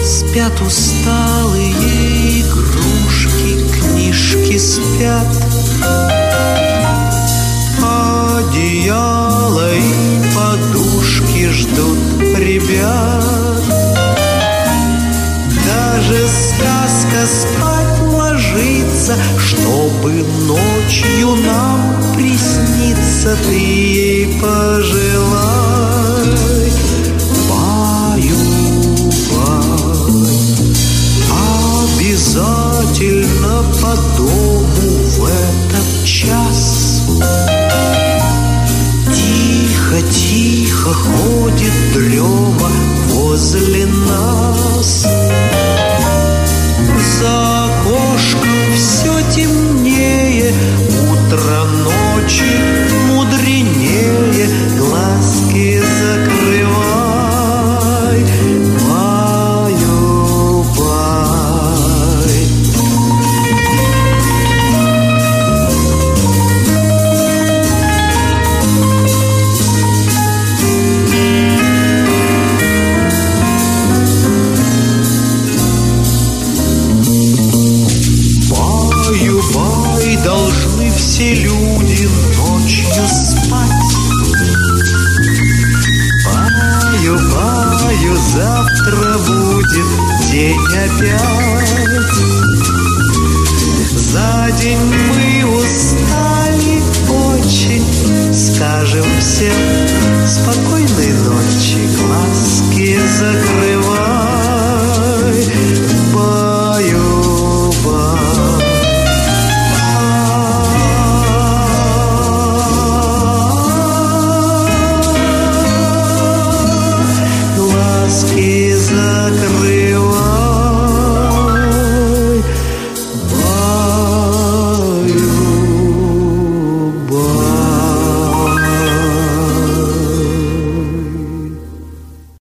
Спят усталые игрушки, книжки спят, одеяло и подушки ждут ребят. Даже сказка спать ложится, чтобы ночью нам присниться. Ты ей пожелай, баю-бай, обязательно по дому в этот час. Тихо-тихо ходит дрема возле нас. За окошком все темнее, утро ночи мудренее. Глазки закрывай, баю-бай. Баю-бай, должны все люди ночью спать. Баю-баю, завтра будет день опять. За день мы устали очень, скажем всем спокойной ночи. Глазки закрывай, баю-бай. Глазки закрывай.